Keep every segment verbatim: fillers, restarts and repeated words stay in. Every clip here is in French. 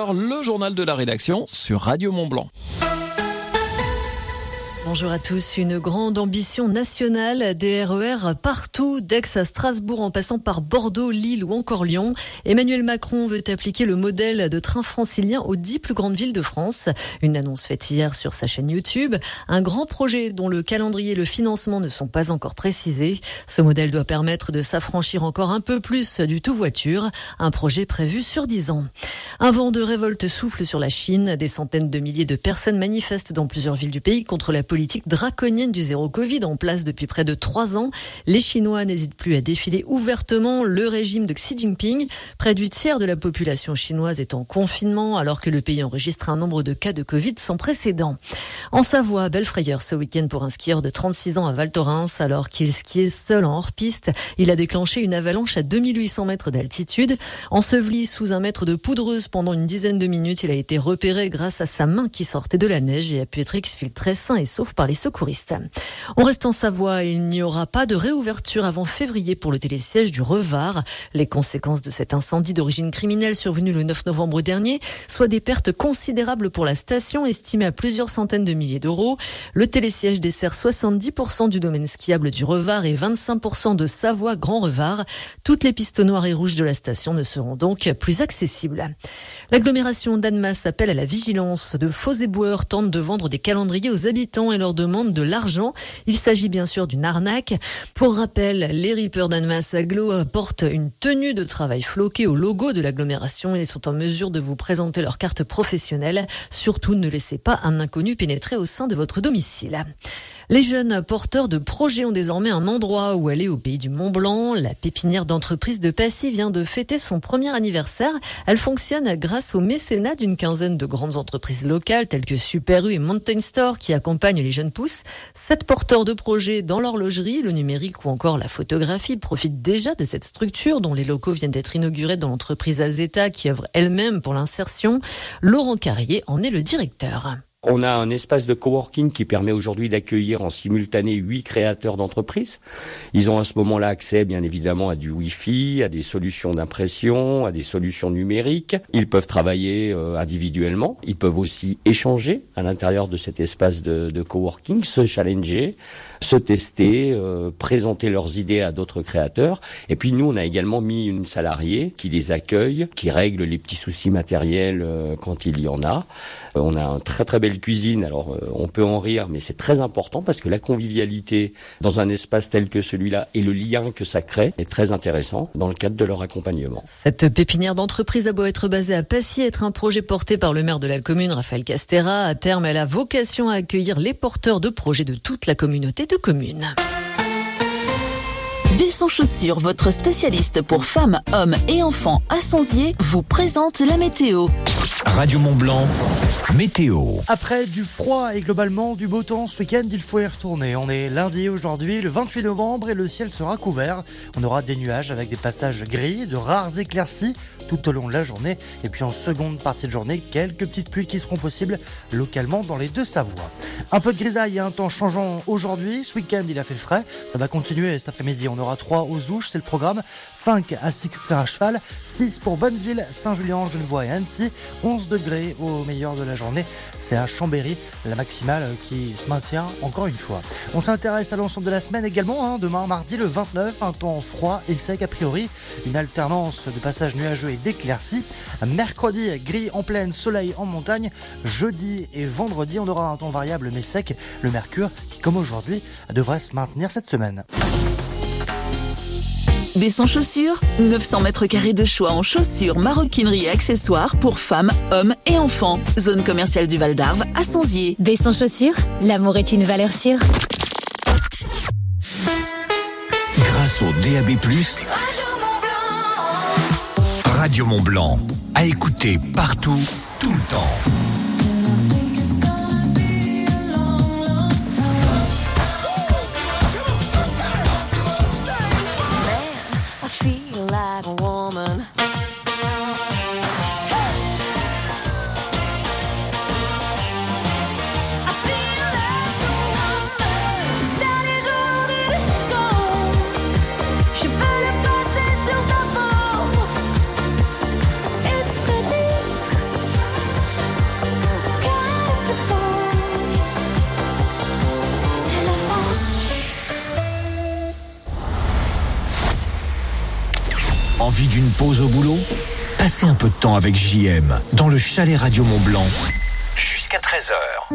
heures, le journal de la rédaction sur Radio Mont-Blanc. Bonjour à tous. Une grande ambition nationale, des R E R partout, d'Aix à Strasbourg en passant par Bordeaux, Lille ou encore Lyon. Emmanuel Macron veut appliquer le modèle de train francilien aux dix plus grandes villes de France. Une annonce faite hier sur sa chaîne YouTube. Un grand projet dont le calendrier et le financement ne sont pas encore précisés. Ce modèle doit permettre de s'affranchir encore un peu plus du tout voiture. Un projet prévu sur dix ans. Un vent de révolte souffle sur la Chine. Des centaines de milliers de personnes manifestent dans plusieurs villes du pays contre la politique draconienne du zéro Covid en place depuis près de trois ans. Les Chinois n'hésitent plus à défiler ouvertement le régime de Xi Jinping. Près du tiers de la population chinoise est en confinement alors que le pays enregistre un nombre de cas de Covid sans précédent. En Savoie, belle frayeur ce week-end pour un skieur de trente-six ans à Val Thorens alors qu'il skiait seul en hors-piste. Il a déclenché une avalanche à deux mille huit cents mètres d'altitude. Enseveli sous un mètre de poudreuse pendant une dizaine de minutes, il a été repéré grâce à sa main qui sortait de la neige et a pu être exfiltré sain et sauf par les secouristes. On reste en Savoie et il n'y aura pas de réouverture avant février pour le télésiège du Revard. Les conséquences de cet incendie d'origine criminelle survenu le neuf novembre dernier, soit des pertes considérables pour la station estimées à plusieurs centaines de milliers d'euros. Le télésiège dessert soixante-dix pour cent du domaine skiable du Revard et vingt-cinq pour cent de Savoie Grand Revard. Toutes les pistes noires et rouges de la station ne seront donc plus accessibles. L'agglomération d'Annemasse appelle à la vigilance. De faux éboueurs tentent de vendre des calendriers aux habitants et leur demande de l'argent. Il s'agit bien sûr d'une arnaque. Pour rappel, les rippers d'Annemasse Agglo portent une tenue de travail floquée au logo de l'agglomération. Ils sont en mesure de vous présenter leur carte professionnelle. Surtout, ne laissez pas un inconnu pénétrer au sein de votre domicile. Les jeunes porteurs de projets ont désormais un endroit où aller au pays du Mont-Blanc. La pépinière d'entreprise de Passy vient de fêter son premier anniversaire. Elle fonctionne grâce au mécénat d'une quinzaine de grandes entreprises locales telles que Super U et Mountain Store qui accompagnent les jeunes pousses. Sept porteurs de projets dans l'horlogerie, le numérique ou encore la photographie profitent déjà de cette structure dont les locaux viennent d'être inaugurés dans l'entreprise Azeta qui œuvre elle-même pour l'insertion. Laurent Carrier en est le directeur. On a un espace de coworking qui permet aujourd'hui d'accueillir en simultané huit créateurs d'entreprises. Ils ont à ce moment-là accès, bien évidemment, à du Wi-Fi, à des solutions d'impression, à des solutions numériques. Ils peuvent travailler euh, individuellement. Ils peuvent aussi échanger à l'intérieur de cet espace de, de coworking, se challenger, se tester, euh, présenter leurs idées à d'autres créateurs. Et puis nous, on a également mis une salariée qui les accueille, qui règle les petits soucis matériels euh, quand il y en a. Euh, on a un très très bel cuisine, alors euh, on peut en rire, mais c'est très important parce que la convivialité dans un espace tel que celui-là et le lien que ça crée est très intéressant dans le cadre de leur accompagnement. Cette pépinière d'entreprise a beau être basée à Passy, être un projet porté par le maire de la commune, Raphaël Castera. À terme, elle a vocation à accueillir les porteurs de projets de toute la communauté de communes. Besson Chaussures, votre spécialiste pour femmes, hommes et enfants à Sonzier, vous présente la météo. Radio Mont-Blanc, météo. Après du froid et globalement du beau temps ce week-end, il faut y retourner. On est lundi aujourd'hui, le vingt-huit novembre, et le ciel sera couvert. On aura des nuages avec des passages gris, de rares éclaircies tout au long de la journée. Et puis en seconde partie de journée, quelques petites pluies qui seront possibles localement dans les deux Savoies. Un peu de grisaille et un temps changeant aujourd'hui. Ce week-end, il a fait frais. Ça va continuer cet après-midi. On aura trois aux Ouches, c'est le programme. cinq à Sixter à cheval. six pour Bonneville, Saint-Julien, Genevois et Annecy. onze degrés au meilleur de la journée. C'est à Chambéry, la maximale qui se maintient encore une fois. On s'intéresse à l'ensemble de la semaine également. Hein. Demain, mardi, le vingt-neuf, un temps froid et sec a priori. Une alternance de passages nuageux et d'éclaircies. Mercredi, gris en plaine, soleil en montagne. Jeudi et vendredi, on aura un temps variable mais sec. Le mercure qui, comme aujourd'hui, devrait se maintenir cette semaine. Besson Chaussures, neuf cents mètres carrés de choix en chaussures, maroquinerie et accessoires pour femmes, hommes et enfants. Zone commerciale du Val d'Arve à Sonzier. Besson Chaussures, l'amour est une valeur sûre. Grâce au D A B plus, Radio Mont-Blanc, à écouter partout, tout le temps. Envie d'une pause au boulot? Passez un peu de temps avec J M dans le chalet Radio Mont Blanc jusqu'à treize heures.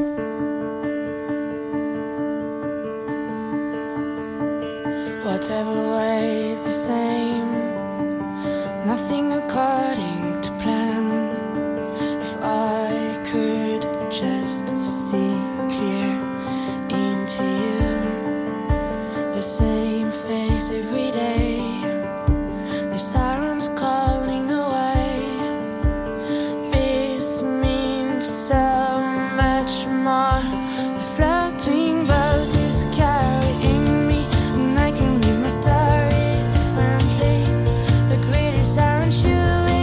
Whatever way, the same. Nothing according to plan. If I could just see clear into you, the same face every day. The sirens calling away. This means so much more. The floating boat is carrying me, and I can live my story differently. The greatest aren't you?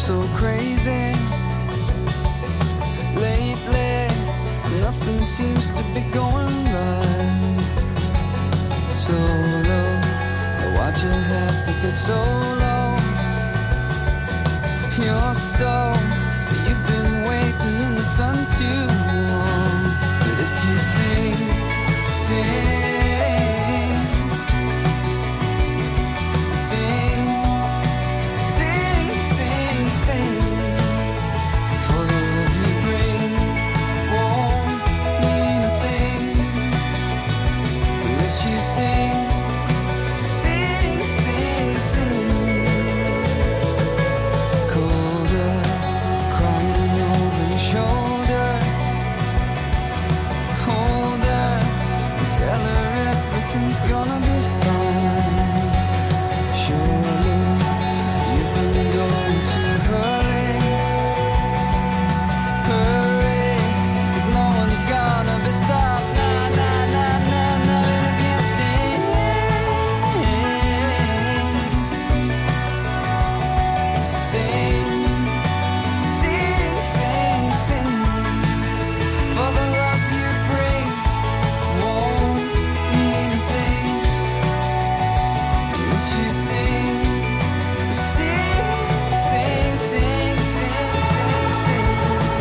so crazy. Lately, nothing seems to be going right. So low, why'd you have to get so low? You're so, you've been waiting in the sun too long. But if you sing, sing, sing, sing, sing, sing, for the love you bring won't mean a thing unless you sing, sing, sing, sing. Colder, crying over your shoulder. Hold her, tell her everything's gonna be fine. Surely you've been going too early. Hurry, 'cause no one's gonna be stopped. Nah, nah, nah, nah, nah. And if you sing, sing, sing, sing, sing, for the love you bring won't mean a thing unless you sing, sing, sing, sing, sing, sing, sing.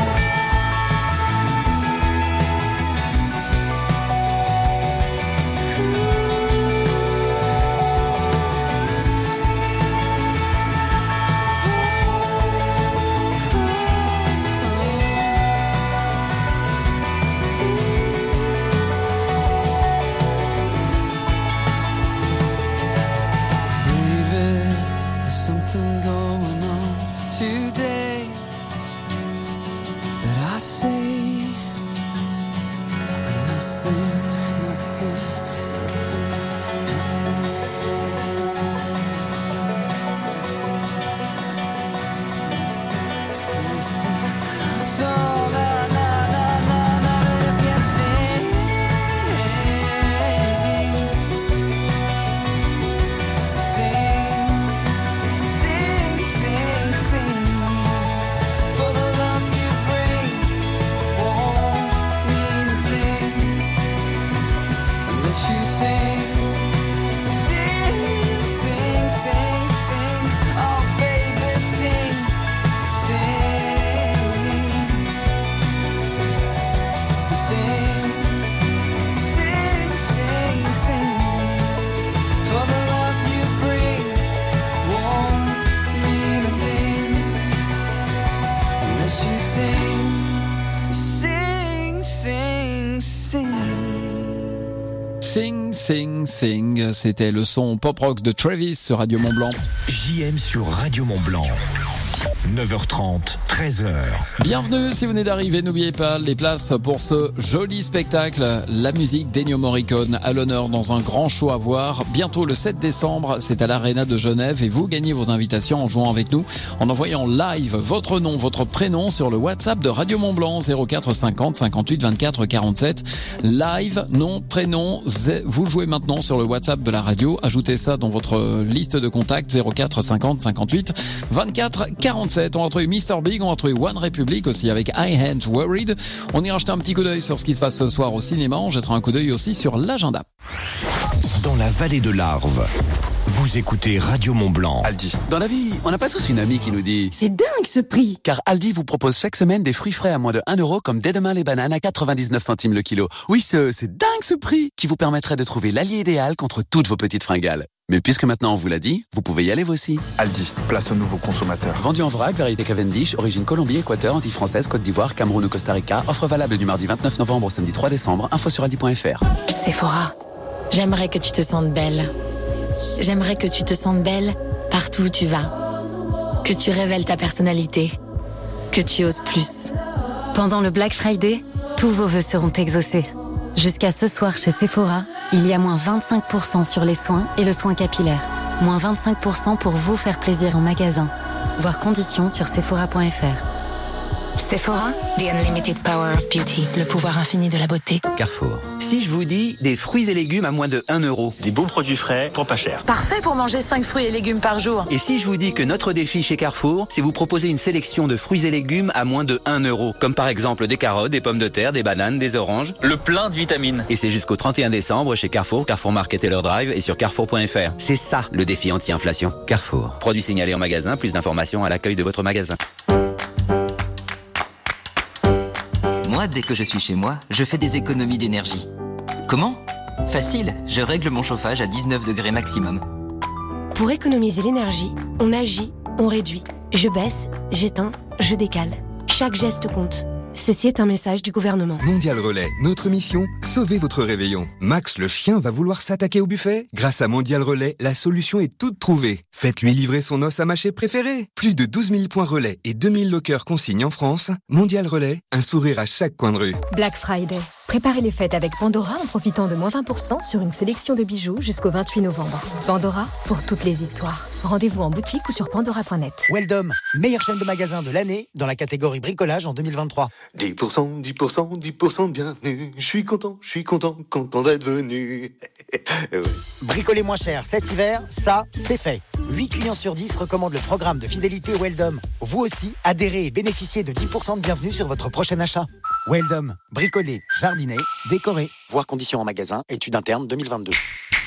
Baby, there's something going on today that I say nothing, nothing, nothing. So na na na na na, if you sing, sing, sing, sing, sing, for the love you bring won't mean a thing unless you sing, sing, sing, sing, sing. Oh baby, sing, sing, sing, sing, sing, sing, for the love you bring won't mean a thing unless you sing, sing, sing, sing. Sing, sing, sing. C'était le son pop-rock de Travis sur Radio Mont-Blanc. J M sur Radio Mont-Blanc. neuf heures trente, treize heures. Bienvenue si vous venez d'arriver, n'oubliez pas les places pour ce joli spectacle. La musique d'Ennio Morricone à l'honneur dans un grand show à voir. Bientôt le sept décembre, c'est à l'Arena de Genève et vous gagnez vos invitations en jouant avec nous, en envoyant live votre nom, votre prénom sur le WhatsApp de Radio Mont-Blanc zéro quatre cinquante cinquante-huit vingt-quatre quarante-sept. Live, nom, prénom, vous jouez maintenant sur le WhatsApp de la radio. Ajoutez ça dans votre liste de contacts zéro quatre cinquante cinquante-huit vingt-quatre quarante-sept. On va retrouver mister Big, on va retrouver One Republic aussi avec I Ain't Worried. On ira jeter un petit coup d'œil sur ce qui se passe ce soir au cinéma. On jettera un coup d'œil aussi sur l'agenda. Dans la vallée de l'Arve, vous écoutez Radio Mont-Blanc. Aldi. Dans la vie, on n'a pas tous une amie qui nous dit c'est dingue ce prix. Car Aldi vous propose chaque semaine des fruits frais à moins de un euro, comme dès demain les bananes à quatre-vingt-dix-neuf centimes le kilo. Oui, ce, c'est dingue ce prix qui vous permettrait de trouver l'allié idéal contre toutes vos petites fringales. Mais puisque maintenant on vous l'a dit, vous pouvez y aller vous aussi. Aldi, place aux nouveaux consommateurs. Vendu en vrac, variété Cavendish, origine Colombie, Équateur, Antilles-Française, Côte d'Ivoire, Cameroun ou Costa Rica. Offre valable du mardi vingt-neuf novembre au samedi trois décembre. Info sur aldi point f r. Sephora, j'aimerais que tu te sentes belle. J'aimerais que tu te sentes belle partout où tu vas. Que tu révèles ta personnalité. Que tu oses plus. Pendant le Black Friday, tous vos vœux seront exaucés. Jusqu'à ce soir chez Sephora, il y a moins vingt-cinq pour cent sur les soins et le soin capillaire. Moins vingt-cinq pour cent pour vous faire plaisir en magasin. Voir conditions sur sephora point f r. Sephora, the unlimited power of beauty, le pouvoir infini de la beauté. Carrefour. Si je vous dis des fruits et légumes à moins de un euro. Des bons produits frais pour pas cher. Parfait pour manger cinq fruits et légumes par jour. Et si je vous dis que notre défi chez Carrefour, c'est vous proposer une sélection de fruits et légumes à moins de un euro. Comme par exemple des carottes, des pommes de terre, des bananes, des oranges. Le plein de vitamines. Et c'est jusqu'au trente et un décembre chez Carrefour, Carrefour Market et leur drive et sur carrefour point f r. C'est ça le défi anti-inflation. Carrefour. Produits signalés en magasin, plus d'informations à l'accueil de votre magasin. Moi, dès que je suis chez moi, je fais des économies d'énergie. Comment ? Facile, je règle mon chauffage à dix-neuf degrés maximum. Pour économiser l'énergie, on agit, on réduit. Je baisse, j'éteins, je décale. Chaque geste compte. Ceci est un message du gouvernement. Mondial Relais, notre mission, sauver votre réveillon. Max le chien va vouloir s'attaquer au buffet ? Grâce à Mondial Relais, la solution est toute trouvée. Faites-lui livrer son os à mâcher préféré. Plus de douze mille points relais et deux mille lockers consignes en France. Mondial Relais, un sourire à chaque coin de rue. Black Friday. Préparez les fêtes avec Pandora en profitant de moins vingt pour cent sur une sélection de bijoux jusqu'au vingt-huit novembre. Pandora, pour toutes les histoires. Rendez-vous en boutique ou sur pandora point net. Weldom, meilleure chaîne de magasins de l'année dans la catégorie bricolage en deux mille vingt-trois. dix pour cent, dix pour cent, dix pour cent de bienvenue. Je suis content, je suis content, content d'être venu. Oui. Bricoler moins cher cet hiver, ça, c'est fait. huit clients sur dix recommandent le programme de fidélité Weldom. Vous aussi, adhérez et bénéficiez de dix pour cent de bienvenue sur votre prochain achat. Weldom, bricoler, jardiner, décorer. Voir conditions en magasin, étude interne deux mille vingt-deux.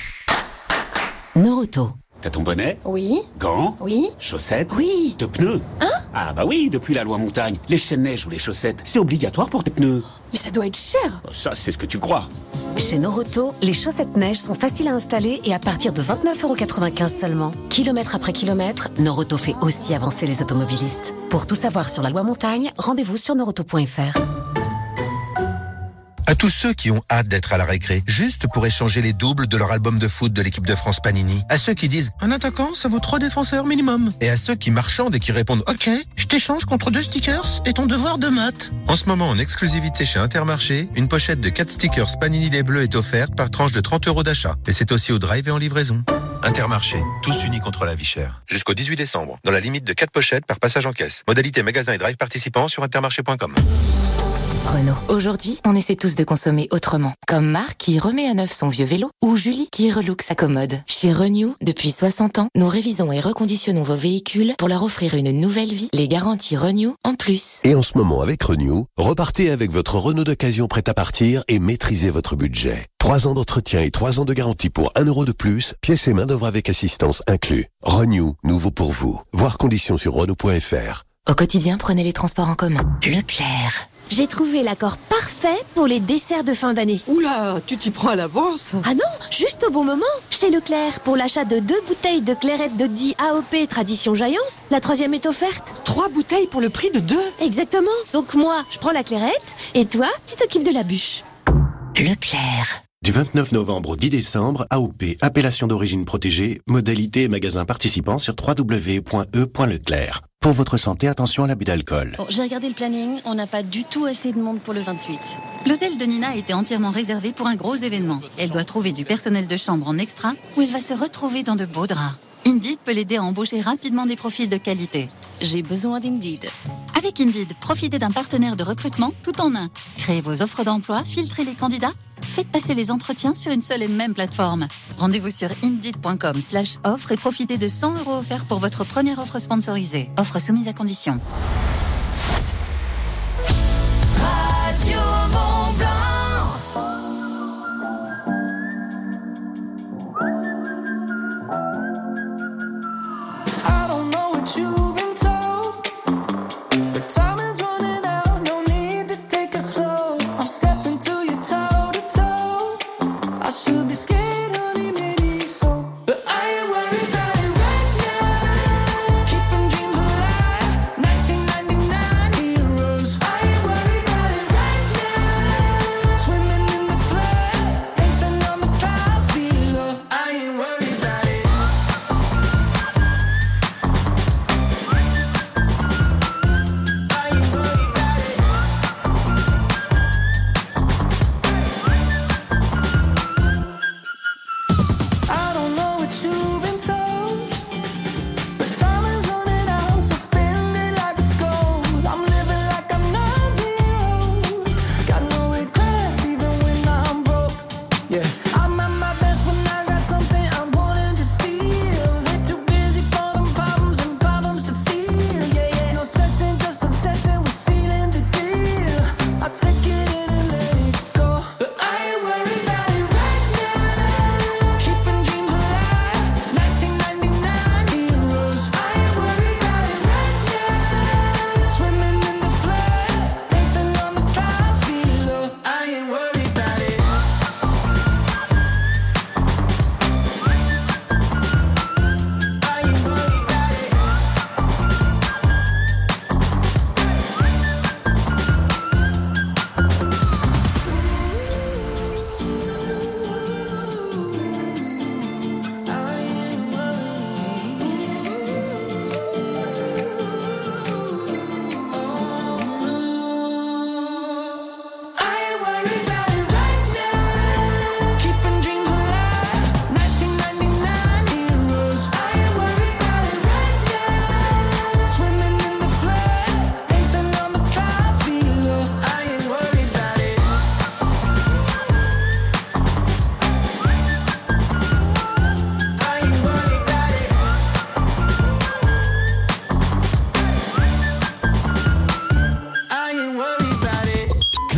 Noroto. T'as ton bonnet ? Oui. Gants ? Oui. Chaussettes ? Oui. De pneus ? Hein ? Ah bah oui, depuis la loi montagne, les chaînes-neige ou les chaussettes, c'est obligatoire pour tes pneus. Mais ça doit être cher. Ça, c'est ce que tu crois. Chez Noroto, les chaussettes neige sont faciles à installer et à partir de vingt-neuf euros quatre-vingt-quinze seulement. Kilomètre après kilomètre, Noroto fait aussi avancer les automobilistes. Pour tout savoir sur la loi montagne, rendez-vous sur noroto point f r. À tous ceux qui ont hâte d'être à la récré, juste pour échanger les doubles de leur album de foot de l'équipe de France Panini. À ceux qui disent « Un attaquant, ça vaut trois défenseurs minimum ». Et à ceux qui marchandent et qui répondent « Ok, je t'échange contre deux stickers et ton devoir de maths ». En ce moment, en exclusivité chez Intermarché, une pochette de quatre stickers Panini des Bleus est offerte par tranche de trente euros d'achat. Et c'est aussi au drive et en livraison. Intermarché, tous unis contre la vie chère. Jusqu'au dix-huit décembre, dans la limite de quatre pochettes par passage en caisse. Modalité magasin et drive participants sur intermarché point com. Renault. Aujourd'hui, on essaie tous de consommer autrement. Comme Marc qui remet à neuf son vieux vélo ou Julie qui relook sa commode. Chez Renew, depuis soixante ans, nous révisons et reconditionnons vos véhicules pour leur offrir une nouvelle vie. Les garanties Renew en plus. Et en ce moment, avec Renew, repartez avec votre Renault d'occasion prête à partir et maîtrisez votre budget. Trois ans d'entretien et trois ans de garantie pour un euro de plus, pièces et main d'œuvre avec assistance inclus. Renew, nouveau pour vous. Voir conditions sur renault point f r. Au quotidien, prenez les transports en commun. Leclerc. J'ai trouvé l'accord parfait pour les desserts de fin d'année. Oula, tu t'y prends à l'avance. Ah non, juste au bon moment. Chez Leclerc, pour l'achat de deux bouteilles de clairette de Die A O P Tradition Jaillance, la troisième est offerte. Trois bouteilles pour le prix de deux. Exactement. Donc moi, je prends la clairette et toi, tu t'occupes de la bûche. Leclerc. Du vingt-neuf novembre au dix décembre, A O P, appellation d'origine protégée, modalité et magasins participants sur w w w point e point leclerc. Pour votre santé, attention à l'abus d'alcool. Bon, j'ai regardé le planning, on n'a pas du tout assez de monde pour le vingt-huit. L'hôtel de Nina a été entièrement réservé pour un gros événement. Elle doit trouver du personnel de chambre en extra où elle va se retrouver dans de beaux draps. Indeed peut l'aider à embaucher rapidement des profils de qualité. J'ai besoin d'Indeed. Avec Indeed, profitez d'un partenaire de recrutement tout en un. Créez vos offres d'emploi, filtrez les candidats, faites passer les entretiens sur une seule et même plateforme. Rendez-vous sur indeed point com slash offre et profitez de cent euros offerts pour votre première offre sponsorisée. Offre soumise à condition. Radio Mont Blanc. I don't know what you've been told, but time is running out. No need to take it slow. I'm stepping to you toe to toe. I should be scared, honey, maybe so, but I ain't worried about it right now. Keeping dreams alive. nineteen ninety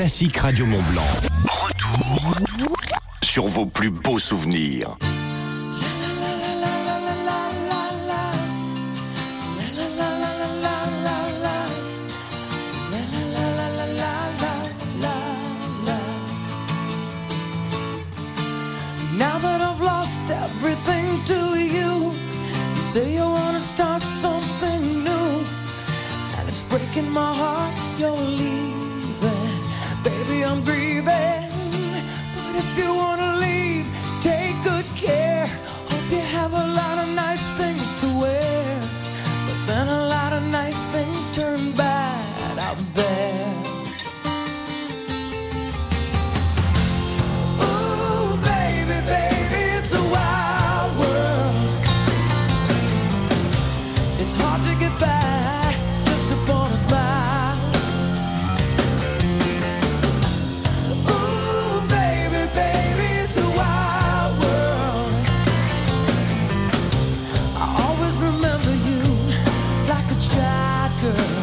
classiques Radio Mont Blanc. Retour sur vos plus beaux souvenirs. Now that I've lost everything to you, you say you wanna start something new, and it's breaking my heart you're leaving. Baby, I'm grieving, but if you wanna leave, take good care. Hope you have a lot of nice things to wear, but then a lot of nice things turn bad out there. It's hard to get by just upon a smile. Ooh, baby, baby, it's a wild world. I always remember you like a child girl.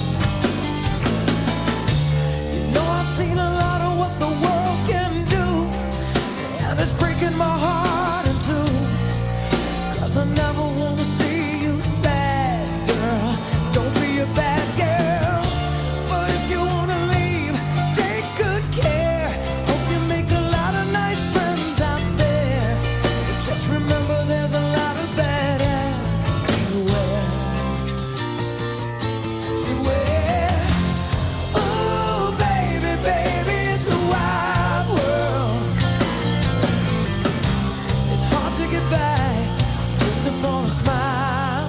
You know I've seen a lot of what the world can do, and it's breaking my heart in two, 'cause I never want to see bad girl, but if you wanna leave, take good care. Hope you make a lot of nice friends out there, but just remember there's a lot of bad ass everywhere. Beware. Ooh, baby, baby, it's a wild world. It's hard to get by just upon a smile.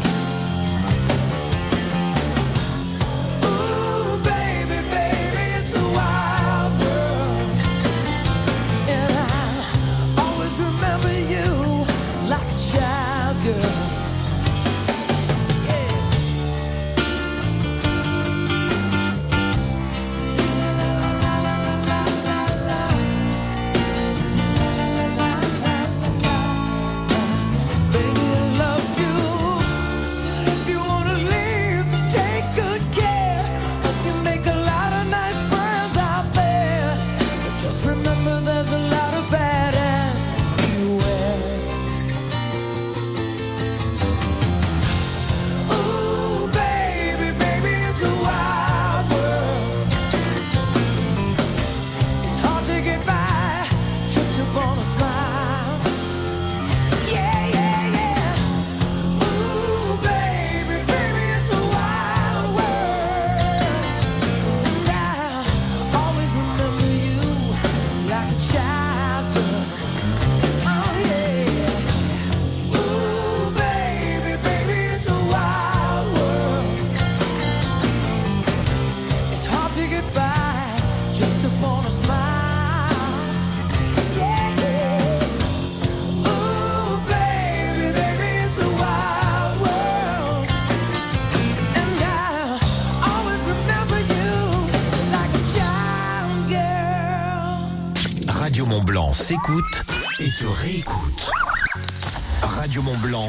Radio Mont Blanc s'écoute et se réécoute. Radio Mont Blanc,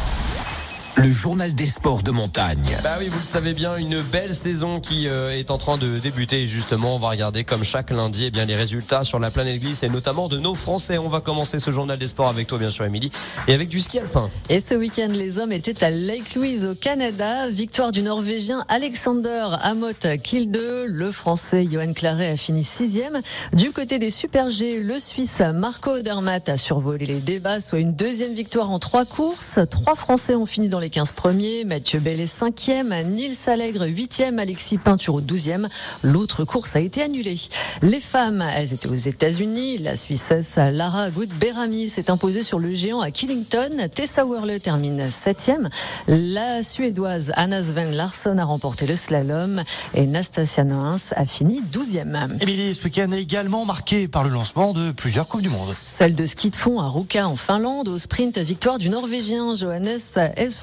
le journal des sports de montagne. Bah oui, vous le savez bien, une belle saison qui euh, est en train de débuter. Et justement, on va regarder comme chaque lundi eh bien, les résultats sur la planète glisse et notamment de nos Français. On va commencer ce journal des sports avec toi, bien sûr, Émilie, et avec du ski alpin. Et ce week-end, les hommes étaient à Lake Louise au Canada. Victoire du Norvégien Alexander Amott Kilde. Le Français Johan Claret a fini sixième. Du côté des Super G, le Suisse Marco Odermatt a survolé les débats, soit une deuxième victoire en trois courses. Trois Français ont fini dans les quinze premiers. Mathieu Bellet cinquième, Nils Allègre huitième, Alexis Pinturo douzième. L'autre course a été annulée. Les femmes, elles étaient aux États-Unis. La Suissesse Lara Gut-Berami s'est imposée sur le géant à Killington. Tessa Worley termine septième. La Suédoise Anna Sven Larsson a remporté le slalom et Nastasia Noens a fini douzième. Émilie, ce week-end est également marqué par le lancement de plusieurs Coupes du Monde. Celle de ski de fond à Ruka en Finlande. Au sprint, victoire du Norvégien Johannes Esfo.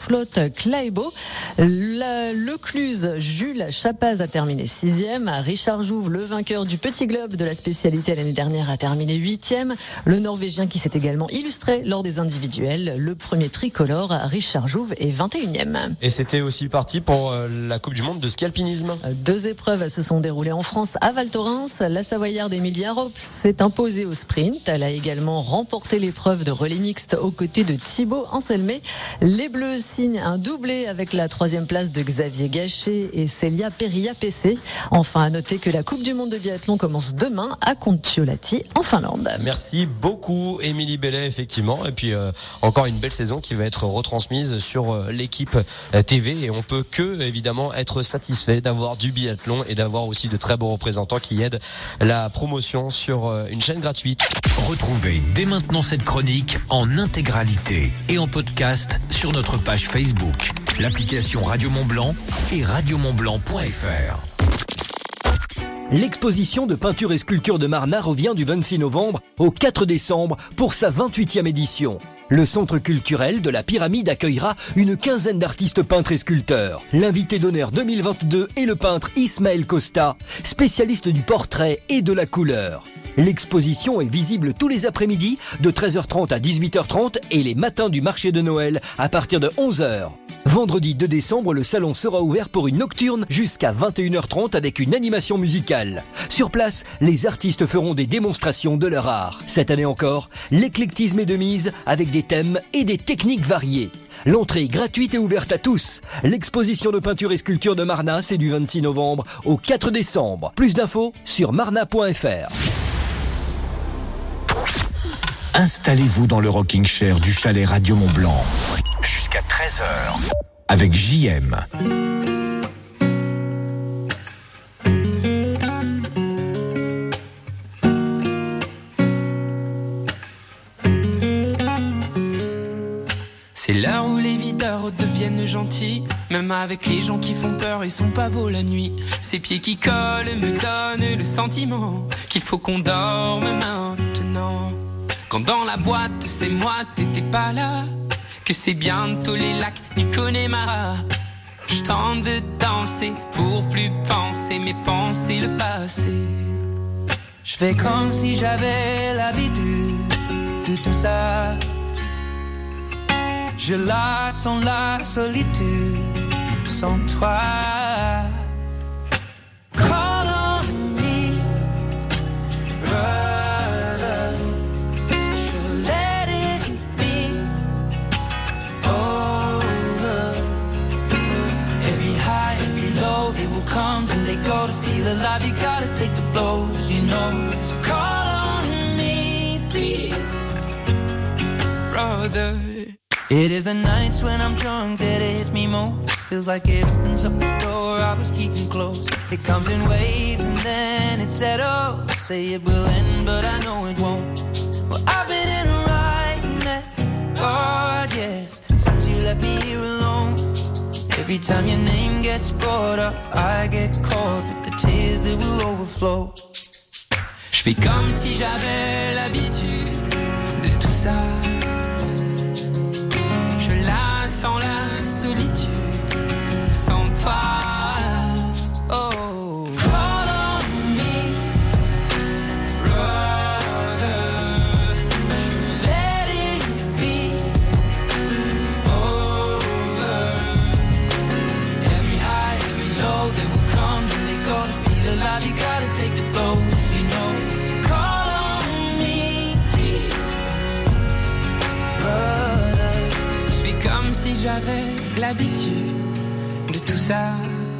flotte Claebo. Le, le Cluse, Jules Chapaz a terminé sixième. Richard Jouve, le vainqueur du Petit Globe de la spécialité l'année dernière, a terminé huitième. Le Norvégien qui s'est également illustré lors des individuels, le premier tricolore, Richard Jouve, est vingt et unième. Et c'était aussi parti pour la Coupe du Monde de ski alpinisme. Deux épreuves se sont déroulées en France à Val Thorens. La Savoyarde Emilia Rops s'est imposée au sprint. Elle a également remporté l'épreuve de relais mixte aux côtés de Thibaut Anselmet. Les Bleus signent un doublé avec la troisième place de Xavier Gachet et Célia Perilla-P C. Enfin, à noter que la Coupe du Monde de biathlon commence demain à Kontiolahti en Finlande. Merci beaucoup Émilie Bellet, effectivement. Et puis euh, encore une belle saison qui va être retransmise sur euh, l'équipe euh, T V. Et on peut que évidemment être satisfait d'avoir du biathlon et d'avoir aussi de très bons représentants qui aident la promotion sur euh, une chaîne gratuite. Retrouvez dès maintenant cette chronique en intégralité et en podcast sur notre page Facebook, l'application Radio Mont-Blanc et radio mont blanc point f r. L'exposition de peinture et sculpture de Marna revient du vingt-six novembre au quatre décembre pour sa vingt-huitième édition. Le centre culturel de la Pyramide accueillera une quinzaine d'artistes peintres et sculpteurs. L'invité d'honneur deux mille vingt-deux est le peintre Ismaël Costa, spécialiste du portrait et de la couleur. L'exposition est visible tous les après-midi de treize heures trente à dix-huit heures trente et les matins du marché de Noël à partir de onze heures. Vendredi deux décembre, le salon sera ouvert pour une nocturne jusqu'à vingt et une heures trente avec une animation musicale. Sur place, les artistes feront des démonstrations de leur art. Cette année encore, l'éclectisme est de mise avec des thèmes et des techniques variées. L'entrée est gratuite et ouverte à tous. L'exposition de peinture et sculpture de Marna, c'est du vingt-six novembre au quatre décembre. Plus d'infos sur marna point f r. Installez-vous dans le rocking chair du chalet Radio Mont-Blanc jusqu'à treize heures avec J M. C'est l'heure où les videurs deviennent gentils. Même avec les gens qui font peur, ils sont pas beaux la nuit. Ces pieds qui collent me donnent le sentiment qu'il faut qu'on dorme maintenant. Quand dans la boîte, c'est moi, t'étais pas là. Que c'est bientôt les lacs du Connemara. Je tente de danser pour plus penser, mais penser le passé. Je fais comme si j'avais l'habitude de tout ça. Je la sens la solitude sans toi. Call on me, brother. Should let it be over. Every high, every low, they will come and they go. To feel alive, you gotta take the blows, you know. Call on me, please, brother. It is the nights when I'm drunk that it hits me most. Feels like it opens up the door I was keeping closed. It comes in waves and then it settles. Say it will end, but I know it won't. Well, I've been in a right mess, God, yes, since you left me here alone. Every time your name gets brought up, I get caught with the tears that will overflow. Je fais comme si j'avais l'habitude de tout ça. Je la sens la solitude sans toi. Oh, call on me, brother. Should let it be over. Every high, every low, they will come and they go. To feel alive, you gotta take the blows, you know. Call on me, brother. Comme si j'avais l'habitude de tout ça.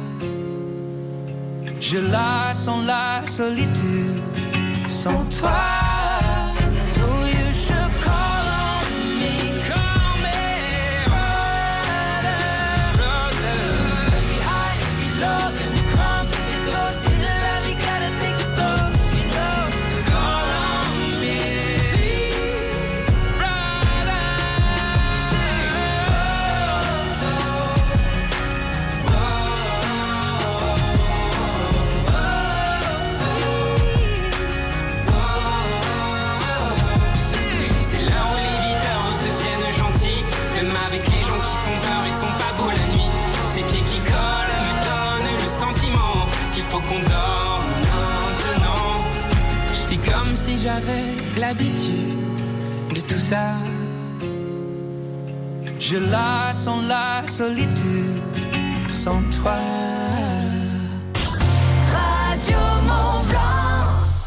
Je la sens la solitude sans toi. So you should call on me, call on me, brother, brother. Every high, every low, then we come, it goes. Still alive, you gotta take the blows, you know. So call on me, brother. faut qu'on dorme maintenant. Je vis comme si j'avais l'habitude de tout ça. Je la sens la solitude sans toi. Radio Mont-Blanc.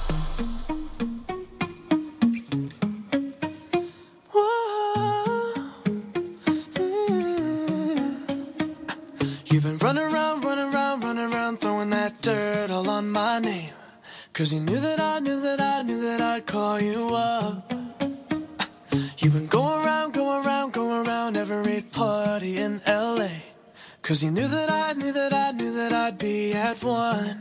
You've been running around, running around, running around, throwing that dirt all on my name. Cause you knew that I knew that I knew that I'd call you up. You've been going around, going around, going around every party in L A. Cause you knew that I knew that I knew that I'd be at one.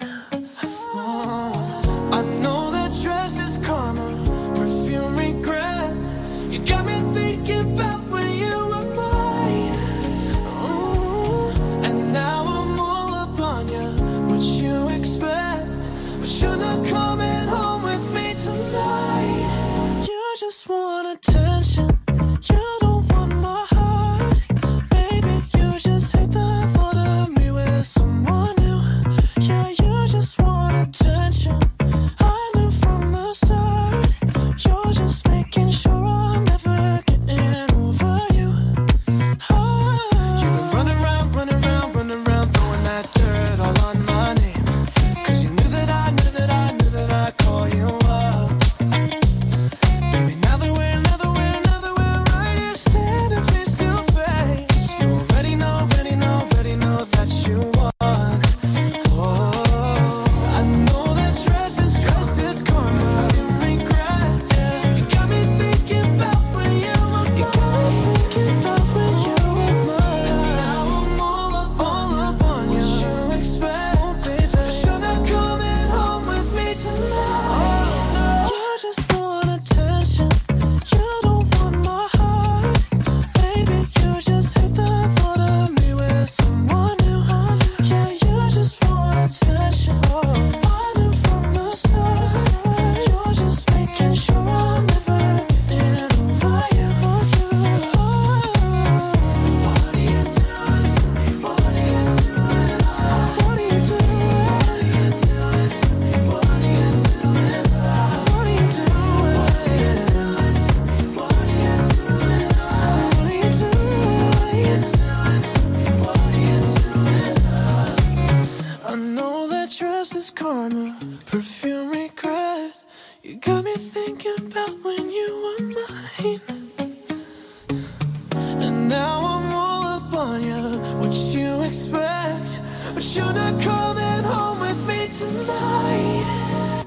Oh, I know that dress is karma, perfume regret. You got me thinking about when you were mine. Oh, and now I'm all up on you. What you expect? But you're not coming home with me tonight. You just want attention. You don't want my heart. Baby, you just hate the thought of me with someone new. Yeah, you just want attention. I knew from the start. You're just making sure I'm never getting over you. Oh. You've been running around, running around, running around, throwing that dirt all on my name. Cause you knew that I knew that I knew that I'd call you up. Baby, now that we're, now that we're, now that we're right here standing face to face, you already know, already know, already know that you won. Oh, I know that dress is, dress is karma, you regret. Yeah. You got me thinking about when you were mine. You got me thinking about when you were mine. Now I'm all up, all up on you. What you expect, baby? But you're not coming home with me tonight. Oh, no. You just want attention. You don't want my heart. Baby, you just hate the thought of me with someone new. Yeah, you just want attention. I knew from the start. You're just making sure I'm never getting over you. Oh, what are you doing to me? What are you doing? What are you doing? What are you doing to me? What are you doing? What are you doing? What are you doing to me? What are you doing? What are you doing? What are you doing to me? What are you doing? I know that dress is karma, perfume regret. You got me thinking about when you were mine. And now I'm all up on you. What you expect? But you're not coming home with me tonight.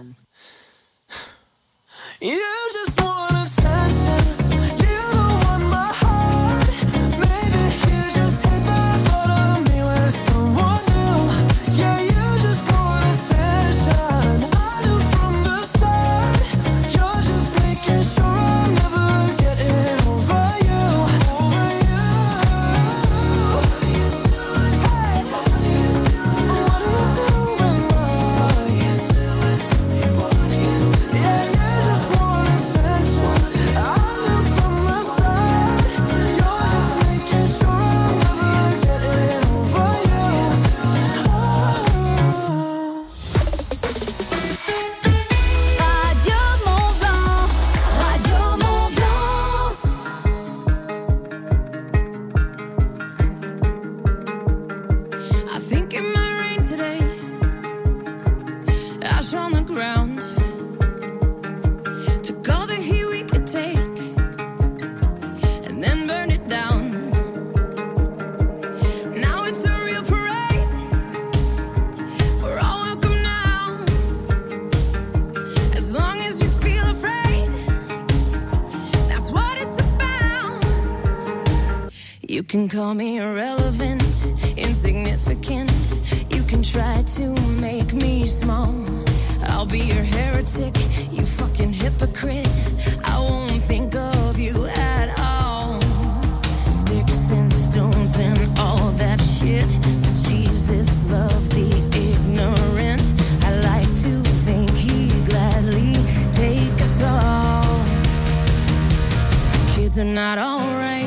You just want attention. You don't want my heart. Maybe you just hate the thought of me with someone new. Yeah, you just want attention. I knew from the start. You're just making sure I'm never getting over you. Over you. What are you doing? Hey, what are you doing? What are you doing? What are you doing to me? What are you doing? Yeah, you just want attention. I knew from the start. You're just making sure I'm never getting over you. Radio Mont-Blanc, Radio Mont-Blanc. I think it might rain today. Ash on the ground. Took all the heat we could take and then burned it down. Now it's a real parade. We're all welcome now. As long as you feel afraid, that's what it's about. You can call me irrelevant, insignificant. You can try to make me small. I'll be your heretic, you fucking hypocrite. I won't think of you at all. Sticks and stones and all that shit. Does Jesus love the ignorant? I like to think he'd gladly take us all. The kids are not alright.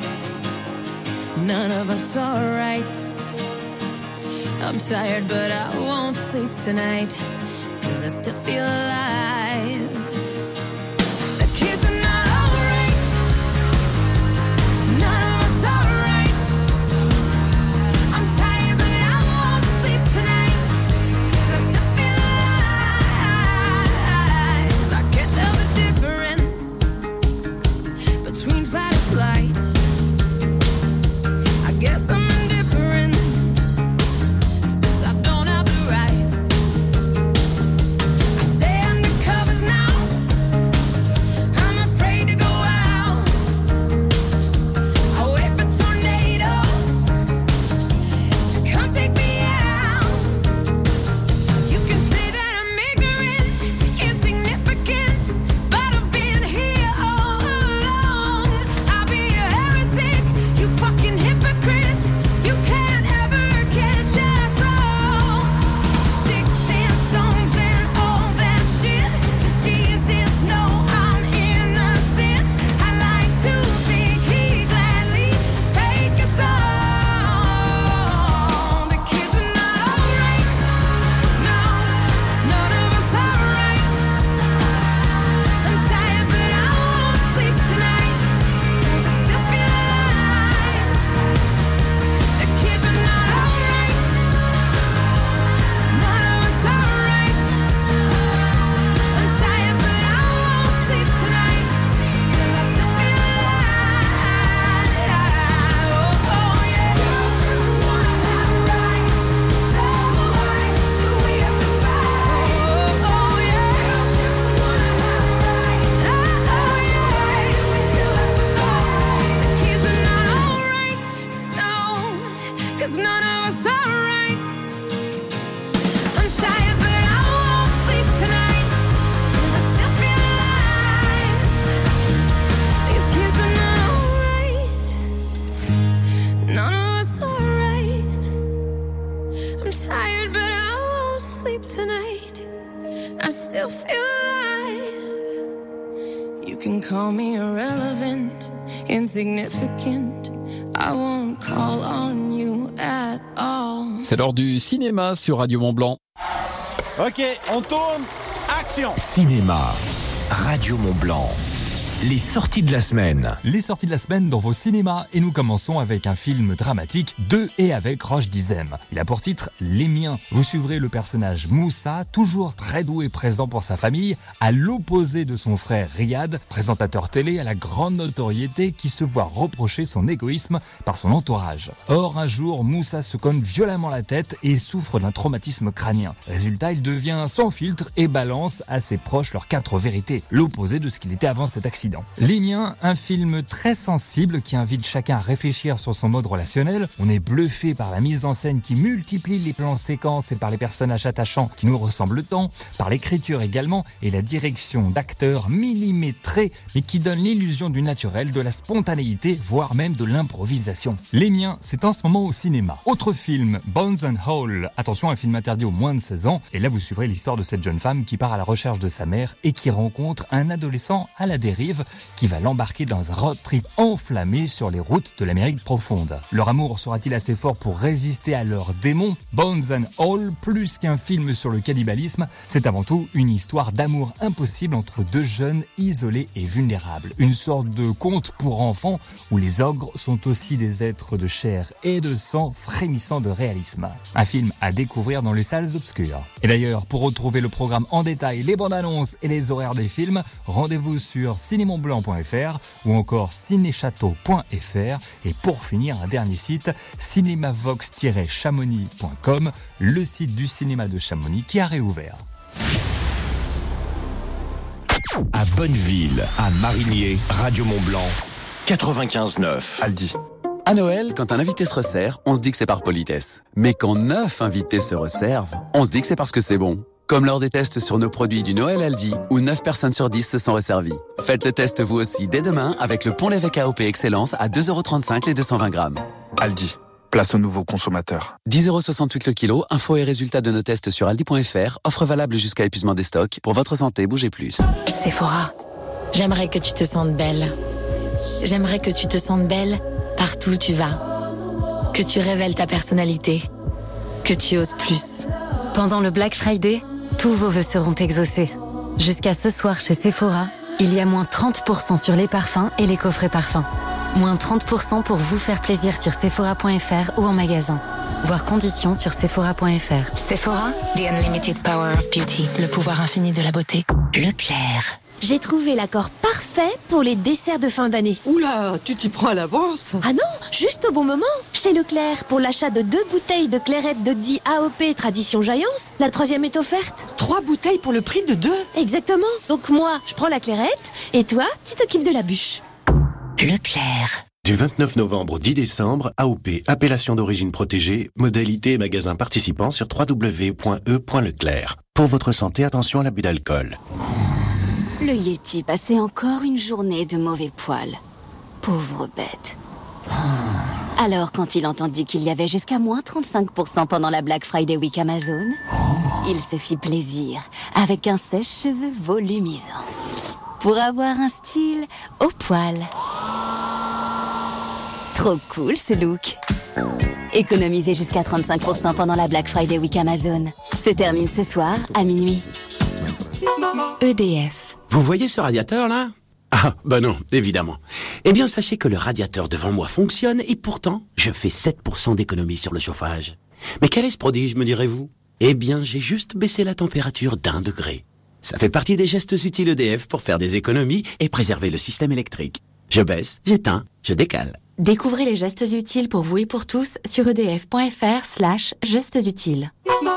None of us are right. I'm tired, but I I won't sleep tonight, 'cause I still feel alive. The kids are not alright, none of us are right. I'm tired but I won't sleep tonight, 'cause I still feel alive. I can't tell the difference between fight or flight. I guess I'm indifferent, since I don't have the right. I stay under covers now, I'm afraid to go out. I wait for tornadoes to come take me out. You can say that I'm ignorant, insignificant, but I've been here all along. I'll be a heretic, you fucking hypocrites. You can't ever catch us all. Sticks and stones and all that shit. Just Jesus, no, I'm innocent. I like to think he'd gladly take us all. The kids are not alright, no, none of us are right. I'm tired but I won't sleep tonight, 'cause I still feel alive. The kids are not alright, none of us are right. I'm tired but I won't sleep tonight, 'cause I still feel alive. Oh, oh yeah. Wanna have rights, so why do we have to fight? Oh, oh yeah. Wanna have rights, oh yeah. We still have to fight. The kids are not alright, no, 'cause none of us are right. I'm tired but I won't sleep tonight, 'cause I still feel alive. These kids are not alright, none of us are right. I'm tired but I won't sleep tonight, I still feel alive. You can call me irrelevant, insignificant, I won't call on you at all. C'est l'heure du cinéma sur Radio Mont-Blanc. Ok, on tourne, action. Cinéma, Radio Mont-Blanc. Les sorties de la semaine. Les sorties de la semaine dans vos cinémas, et nous commençons avec un film dramatique de et avec Roch Dizem. Il a pour titre Les Miens. Vous suivrez le personnage Moussa, toujours très doux et présent pour sa famille, à l'opposé de son frère Riyad, présentateur télé à la grande notoriété qui se voit reprocher son égoïsme par son entourage. Or, un jour, Moussa se cogne violemment la tête et souffre d'un traumatisme crânien. Résultat, il devient sans filtre et balance à ses proches leurs quatre vérités, l'opposé de ce qu'il était avant cet accident. Les Miens, un film très sensible qui invite chacun à réfléchir sur son mode relationnel. On est bluffé par la mise en scène qui multiplie les plans séquences et par les personnages attachants qui nous ressemblent tant, par l'écriture également et la direction d'acteurs millimétrés mais qui donne l'illusion du naturel, de la spontanéité, voire même de l'improvisation. Les Miens, c'est en ce moment au cinéma. Autre film, Bones and Hole. Attention, un film interdit aux moins de seize ans. Et là, vous suivrez l'histoire de cette jeune femme qui part à la recherche de sa mère et qui rencontre un adolescent à la dérive qui va l'embarquer dans un road trip enflammé sur les routes de l'Amérique profonde. Leur amour sera-t-il assez fort pour résister à leurs démons ? Bones and Hole, plus qu'un film sur le cannibalisme, c'est avant tout une histoire d'amour impossible entre deux jeunes isolés et vulnérables. Une sorte de conte pour enfants où les ogres sont aussi des êtres de chair et de sang frémissant de réalisme. Un film à découvrir dans les salles obscures. Et d'ailleurs, pour retrouver le programme en détail, les bandes annonces et les horaires des films, rendez-vous sur cinémontblanc point f r ou encore cinéchâteau point f r, et pour finir un dernier site, cinémavox tiret chamonix point com, le site du cinéma de Chamonix qui a réouvert. À Bonneville, à Marigné, Radio Mont-Blanc, quatre-vingt-quinze neuf. Aldi. À Noël, quand un invité se resserre, on se dit que c'est par politesse. Mais quand neuf invités se resservent, on se dit que c'est parce que c'est bon. Comme lors des tests sur nos produits du Noël Aldi, où neuf personnes sur dix se sont resservies. Faites le test vous aussi dès demain avec le pont l'évêque A O P Excellence à deux euros trente-cinq les deux cent vingt grammes. Aldi, place aux nouveaux consommateurs. dix euros soixante-huit le kilo, infos et résultats de nos tests sur aldi point f r, offre valable jusqu'à épuisement des stocks. Pour votre santé, bougez plus. Sephora, j'aimerais que tu te sentes belle. J'aimerais que tu te sentes belle partout où tu vas. Que tu révèles ta personnalité. Que tu oses plus. Pendant le Black Friday, tous vos vœux seront exaucés. Jusqu'à ce soir chez Sephora, il y a moins trente pour cent sur les parfums et les coffrets parfums. Moins trente pour cent pour vous faire plaisir sur sephora point f r ou en magasin. Voir conditions sur sephora point f r. Sephora, the unlimited power of beauty. Le pouvoir infini de la beauté. Leclerc. J'ai trouvé l'accord parfait pour les desserts de fin d'année. Oula, tu t'y prends à l'avance. Ah non, juste au bon moment. Chez Leclerc, pour l'achat de deux bouteilles de clairette de Die A O P Tradition Jaillance, la troisième est offerte. Trois bouteilles pour le prix de deux. Exactement. Donc moi, je prends la clairette et toi, tu t'occupes de la bûche. Leclerc. Du vingt-neuf novembre au dix décembre, A O P, appellation d'origine protégée, modalité et magasins participants sur w w w point e point leclerc. Pour votre santé, attention à l'abus d'alcool. Le Yeti passait encore une journée de mauvais poils. Pauvre bête. Alors, quand il entendit qu'il y avait jusqu'à moins trente-cinq pour cent pendant la Black Friday Week Amazon, il se fit plaisir avec un sèche-cheveux volumisant. Pour avoir un style au poil. Trop cool ce look. Économisez jusqu'à trente-cinq pour cent pendant la Black Friday Week Amazon. Se termine ce soir à minuit. E D F. Vous voyez ce radiateur là ? Ah, bah non, évidemment. Eh bien, sachez que le radiateur devant moi fonctionne et pourtant, je fais sept pour cent d'économie sur le chauffage. Mais quel est ce prodige, me direz-vous ? Eh bien, j'ai juste baissé la température d'un degré. Ça fait partie des gestes utiles E D F pour faire des économies et préserver le système électrique. Je baisse, j'éteins, je décale. Découvrez les gestes utiles pour vous et pour tous sur edf point f r slash gestes utiles.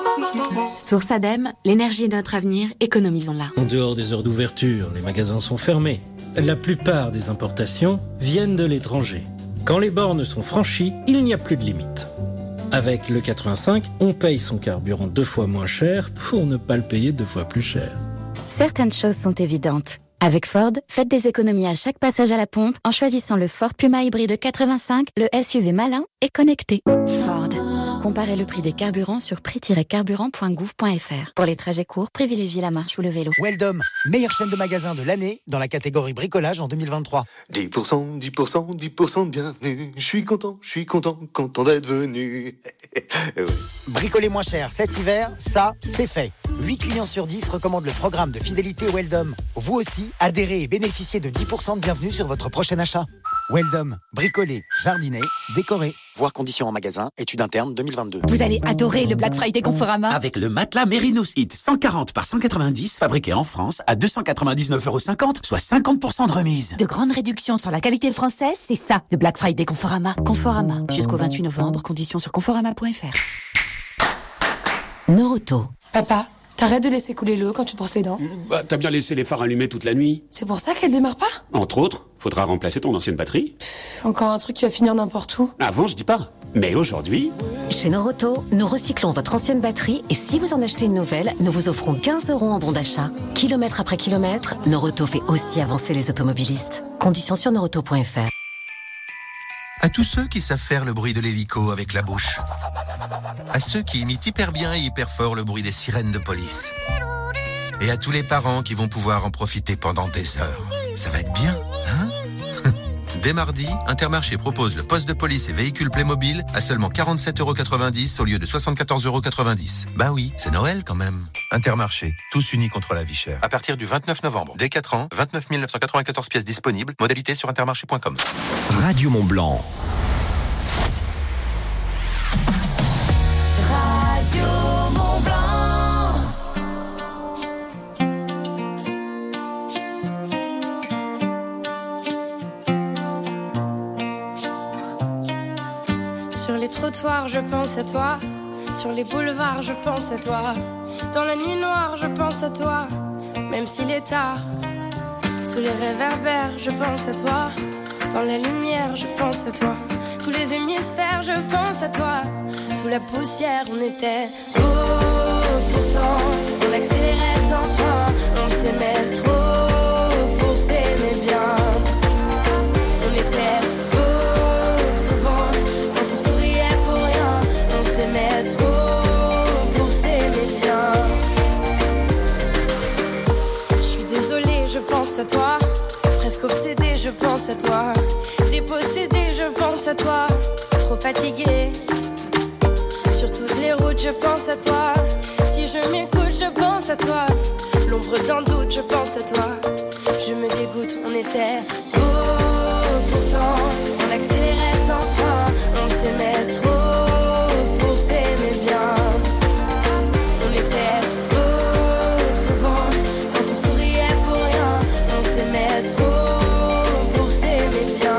Source ADEME, l'énergie est notre avenir, économisons-la. En dehors des heures d'ouverture, les magasins sont fermés. La plupart des importations viennent de l'étranger. Quand les bornes sont franchies, il n'y a plus de limite. Avec le quatre-vingt-cinq, on paye son carburant deux fois moins cher pour ne pas le payer deux fois plus cher. Certaines choses sont évidentes. Avec Ford, faites des économies à chaque passage à la pompe en choisissant le Ford Puma hybride quatre-vingt-cinq, le S U V malin et connecté. Ford. Comparez le prix des carburants sur prix tiret carburant point gouv point f r. Pour les trajets courts, privilégiez la marche ou le vélo. Weldom, meilleure chaîne de magasins de l'année dans la catégorie bricolage en deux mille vingt-trois. dix pour cent, dix pour cent, dix pour cent de bienvenue. Je suis content, je suis content, content d'être venu. Oui. Bricoler moins cher cet hiver, ça, c'est fait. huit clients sur dix recommandent le programme de fidélité Weldom. Vous aussi, adhérez et bénéficiez de dix pour cent de bienvenue sur votre prochain achat. Weldom, bricoler, jardiner, décorer. Voir conditions en magasin, étude interne deux mille vingt-deux. Vous allez adorer le Black Friday Conforama. Avec le matelas Merinos Hit cent quarante par cent quatre-vingt-dix, fabriqué en France à deux cent quatre-vingt-dix-neuf euros cinquante, soit cinquante pour cent de remise. De grandes réductions sur la qualité française, c'est ça, le Black Friday Conforama. Conforama, jusqu'au vingt-huit novembre, conditions sur conforama point f r. Noroto. Papa, t'arrêtes de laisser couler l'eau quand tu brosses les dents. Bah, t'as bien laissé les phares allumés toute la nuit. C'est pour ça qu'elle démarre pas. Entre autres, faudra remplacer ton ancienne batterie. Pff, encore un truc qui va finir n'importe où. Avant, je dis pas. Mais aujourd'hui... Chez Noroto, nous recyclons votre ancienne batterie et si vous en achetez une nouvelle, nous vous offrons quinze euros en bon d'achat. Kilomètre après kilomètre, Noroto fait aussi avancer les automobilistes. Conditions sur noroto point f r. À tous ceux qui savent faire le bruit de l'hélico avec la bouche. À ceux qui imitent hyper bien et hyper fort le bruit des sirènes de police. Et à tous les parents qui vont pouvoir en profiter pendant des heures. Ça va être bien, hein? Dès mardi, Intermarché propose le poste de police et véhicules Playmobil à seulement quarante-sept euros quatre-vingt-dix au lieu de soixante-quatorze euros quatre-vingt-dix. Bah oui, c'est Noël quand même. Intermarché, tous unis contre la vie chère. À partir du vingt-neuf novembre, dès quatre ans, vingt-neuf mille neuf cent quatre-vingt-quatorze pièces disponibles. Modalité sur intermarché point com. Radio Mont Blanc. Radio Mont Blanc. Sur les trottoirs, je pense à toi. Sur les boulevards, je pense à toi. Dans la nuit noire, je pense à toi. Même s'il est tard. Sous les réverbères, je pense à toi. Dans la lumière, je pense à toi. Tous les hémisphères, je pense à toi. Sous la poussière, on était beau. Pourtant, on accélérait sans frein. On s'aimait trop pour s'aimer bien. On était beau souvent quand on souriait pour rien. On s'aimait trop pour s'aimer bien. Je suis désolée, je pense à toi. Presque obsédée, je pense à toi. Dépossédée, je pense à toi. Trop fatiguée. Sur toutes les routes, je pense à toi. je m'écoute, je pense à toi. L'ombre d'un doute, je pense à toi. Je me dégoûte, on était beau, pourtant on accélérait sans frein. On s'aimait trop pour s'aimer bien. On était beau, souvent quand on souriait pour rien. On s'aimait trop pour s'aimer bien.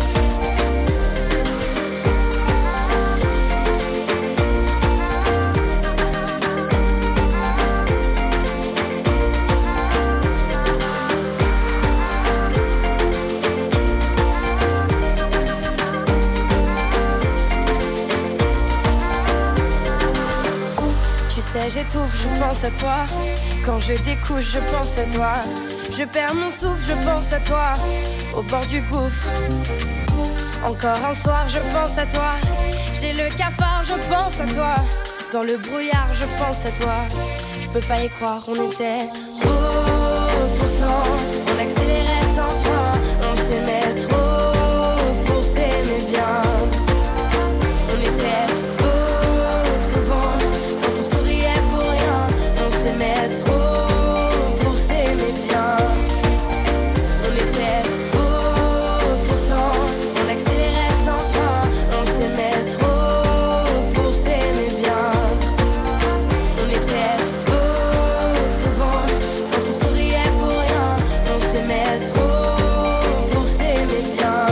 J'étouffe, je pense à toi. Quand je découche, je pense à toi. Je perds mon souffle, je pense à toi. Au bord du gouffre. Encore un soir, je pense à toi. J'ai le cafard, je pense à toi. Dans le brouillard, je pense à toi. Je peux pas y croire, on était beau. Pourtant, on accélérait sans frein. On s'aimait trop pour s'aimer bien. On était beau, souvent quand on souriait. On s'aimait trop pour s'aimer bien. On était beau, pourtant on accélérait sans frein. On s'aimait trop pour s'aimer bien. On était beau, souvent quand on souriait pour rien. On s'aimait trop pour s'aimer bien.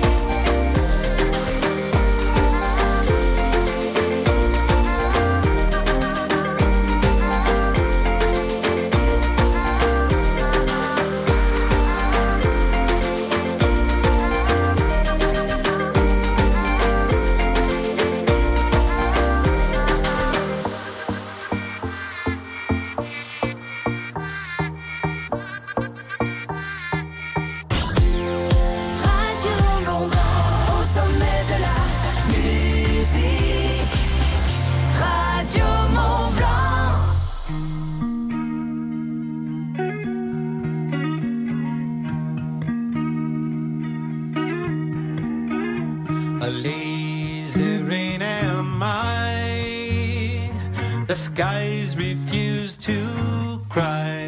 A lazy rain am I. The skies refuse to cry.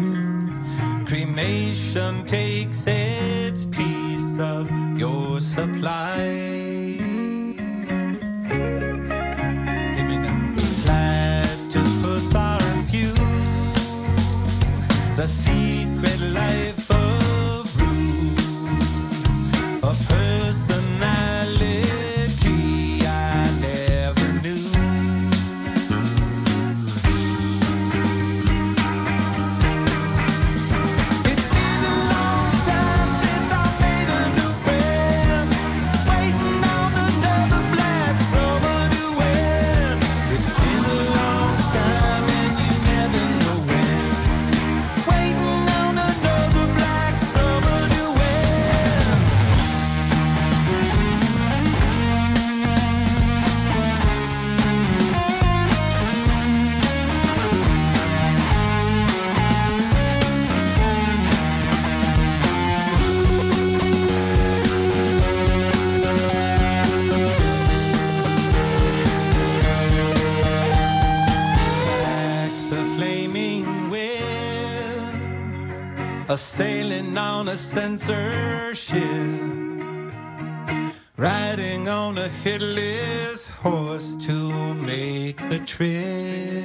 Cremation takes its piece of your supply. Hear me now. Platypus are few. The secret life of Rue. A personality I never knew. It's been a long time since I made a new friend, waiting on another black summer to end. It's been a long time and you never know when, waiting on another black summer to end. Back the flaming wheel, a sailing on a censorship, riding on a headless horse to make the trip.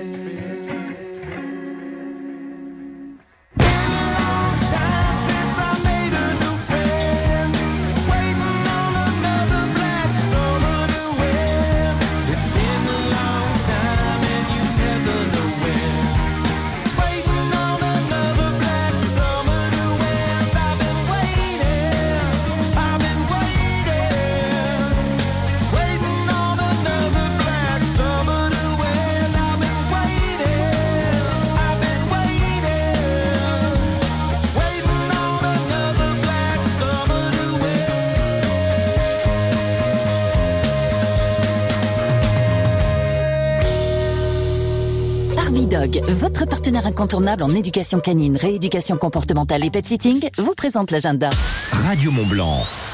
Dog, votre partenaire incontournable en éducation canine, rééducation comportementale et pet sitting, vous présente l'agenda. Radio Mont Blanc.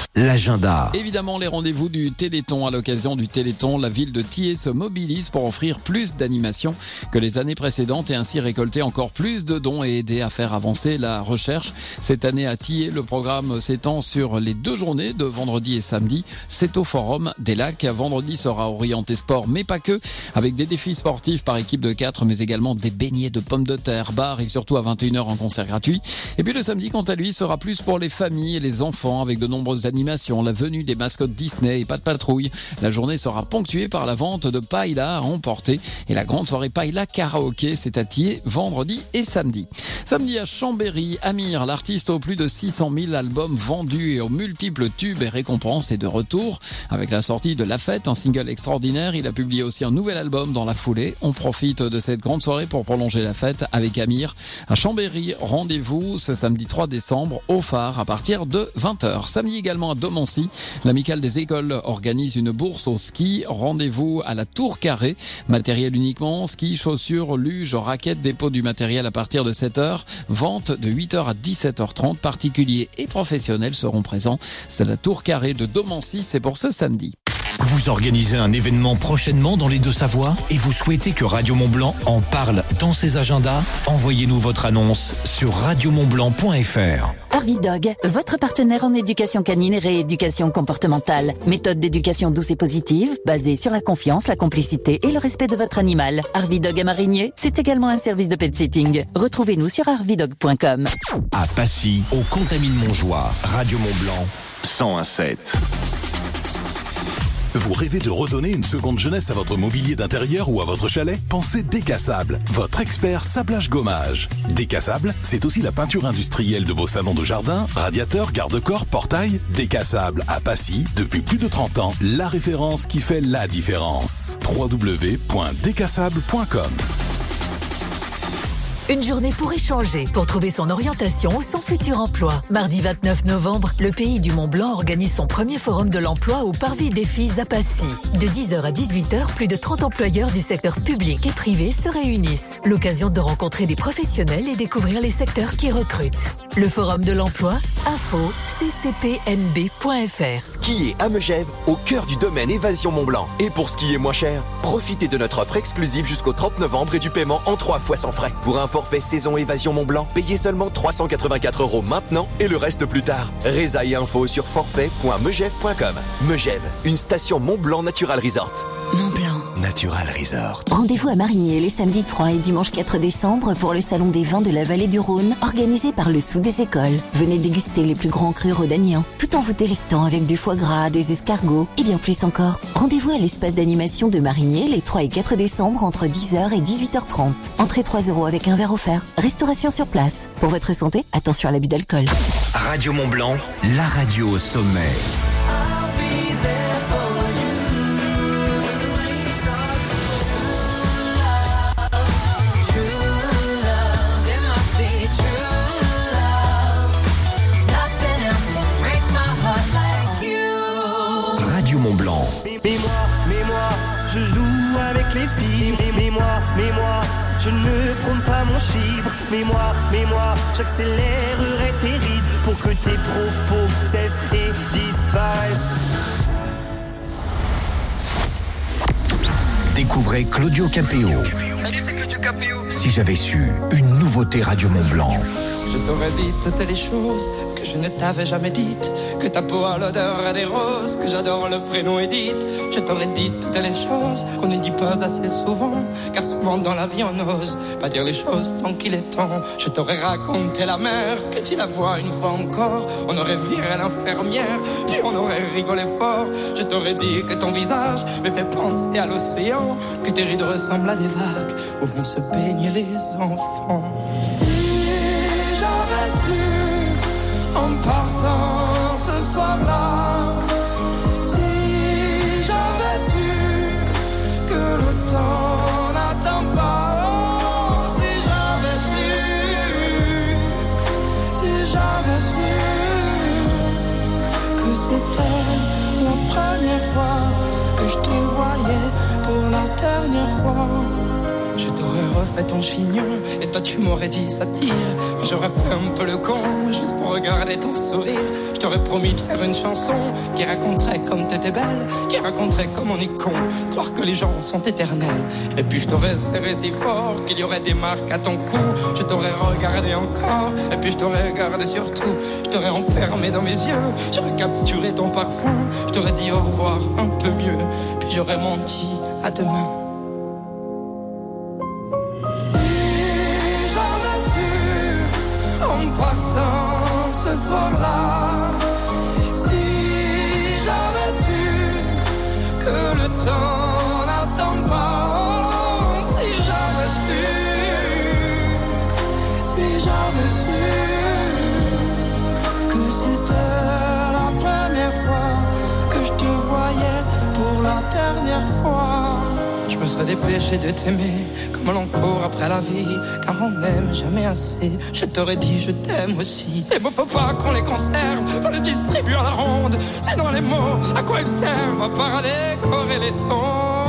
l'agenda. Évidemment, les rendez-vous du Téléthon. À l'occasion du Téléthon, la ville de Thiers se mobilise pour offrir plus d'animations que les années précédentes et ainsi récolter encore plus de dons et aider à faire avancer la recherche. Cette année à Thiers, le programme s'étend sur les deux journées de vendredi et samedi. C'est au Forum des Lacs. Vendredi sera orienté sport, mais pas que, avec des défis sportifs par équipe de quatre, mais également des beignets de pommes de terre, bar et surtout à vingt et une heures en concert gratuit. Et puis le samedi, quant à lui, sera plus pour les familles et les enfants avec de nombreuses animations, la venue des mascottes Disney et pas de patrouille. La journée sera ponctuée par la vente de paella à emporter et la grande soirée paella karaoké, c'est à Thiers, vendredi et samedi. Samedi à Chambéry, Amir, l'artiste aux plus de six cent mille albums vendus et aux multiples tubes et récompenses est de retour. Avec la sortie de La Fête, un single extraordinaire, il a publié aussi un nouvel album dans la foulée. On profite de cette grande soirée pour prolonger la fête avec Amir. À Chambéry, rendez-vous ce samedi trois décembre au Phare à partir de vingt heures. Samedi également à Domancy, l'amicale des écoles organise une bourse au ski. Rendez-vous à la Tour Carrée. Matériel uniquement, ski, chaussures, luge, raquettes, dépôt du matériel à partir de sept heures. Vente de huit heures à dix-sept heures trente. Particuliers et professionnels seront présents. C'est la Tour Carrée de Domancy, c'est pour ce samedi. Vous organisez un événement prochainement dans les Deux-Savoies et vous souhaitez que Radio Mont-Blanc en parle dans ses agendas? Envoyez-nous votre annonce sur radio mont blanc point f r. Arvidog, votre partenaire en éducation canine et rééducation comportementale. Méthode d'éducation douce et positive, basée sur la confiance, la complicité et le respect de votre animal. Arvidog à Marigné, c'est également un service de pet sitting. Retrouvez-nous sur arvidog point com. À Passy, au Contamine-Montjoie, Radio Mont-Blanc, cent un virgule sept. Vous rêvez de redonner une seconde jeunesse à votre mobilier d'intérieur ou à votre chalet? Pensez Décassable, votre expert sablage-gommage. Décassable, c'est aussi la peinture industrielle de vos salons de jardin, radiateurs, garde-corps, portails. Décassable à Passy, depuis plus de trente ans, la référence qui fait la différence. w w w point décassable point com. Une journée pour échanger, pour trouver son orientation ou son futur emploi. Mardi vingt-neuf novembre, le Pays du Mont-Blanc organise son premier forum de l'emploi au Parvis des Filles à Passy. De dix heures à dix-huit heures, plus de trente employeurs du secteur public et privé se réunissent. L'occasion de rencontrer des professionnels et découvrir les secteurs qui recrutent. Le forum de l'emploi, info c c p m b point f r. Skier à Megève, au cœur du domaine Évasion Mont-Blanc. Et pour skier moins cher, profitez de notre offre exclusive jusqu'au trente novembre et du paiement en trois fois sans frais. Pour un forfait saison Évasion Mont-Blanc, payez seulement trois cent quatre-vingt-quatre euros maintenant et le reste plus tard. Résa et info sur forfait point megève point com. Megève, une station Mont-Blanc Natural Resort. Mont-Blanc Natural Resort. Rendez-vous à Marigné les samedis trois et dimanche quatre décembre pour le salon des vins de la vallée du Rhône, organisé par le Sou des Écoles. Venez déguster les plus grands crus rhodaniens, tout en vous délectant avec du foie gras, des escargots et bien plus encore. Rendez-vous à l'espace d'animation de Marigné les trois et quatre décembre entre dix heures et dix-huit heures trente. Entrée trois euros avec un verre offert. Restauration sur place. Pour votre santé, attention à l'abus d'alcool. Radio Mont-Blanc, la radio au sommet. Radio Mont-Blanc. Mais moi, mais moi, je joue avec les filles. Mais, mais moi, mais moi, je ne prends pas mon chibre. Mais moi, mais moi, j'accélérerai tes rides pour que tes propos cessent et disparaissent. Découvrez Claudio Capéo. Salut, c'est Claudio Capéo. Si j'avais su, une nouveauté Radio Mont-Blanc. Je t'aurais dit toutes les choses que je ne t'avais jamais dites. Que ta peau a l'odeur des roses, que j'adore le prénom Edith. Je t'aurais dit toutes les choses qu'on ne dit pas assez souvent. Car souvent dans la vie on n'ose pas dire les choses tant qu'il est temps. Je t'aurais raconté la mer, que tu la vois une fois encore. On aurait viré l'infirmière, puis on aurait rigolé fort. Je t'aurais dit que ton visage me fait penser à l'océan. Que tes rides ressemblent à des vagues où vont se baigner les enfants. J'avais su en partant ce soir-là, si j'avais su que le temps n'attend pas, oh, si j'avais su, si j'avais su que c'était la première fois que je te voyais pour la dernière fois, je t'aurais refait ton chignon. Et toi tu m'aurais dit ça tire. J'aurais fait un peu le con, juste pour regarder ton sourire. Je t'aurais promis de faire une chanson qui raconterait comme t'étais belle, qui raconterait comme on est con, croire que les gens sont éternels. Et puis je t'aurais serré si fort qu'il y aurait des marques à ton cou. Je t'aurais regardé encore, et puis je t'aurais gardé surtout. Je t'aurais enfermé dans mes yeux, j'aurais capturé ton parfum. Je t'aurais dit au revoir un peu mieux, puis j'aurais menti à demain. Si j'avais su en partant ce soir-là, si j'avais su que le temps n'attend pas, si j'avais su, si j'avais su que c'était la première fois que je te voyais pour la dernière fois, je me serais dépêché de t'aimer comme l'on court après la vie, car on n'aime jamais assez. Je t'aurais dit je t'aime aussi. Les mots faut pas qu'on les conserve, faut les distribuer à la ronde. Sinon les mots, à quoi ils servent à part à décorer les tons.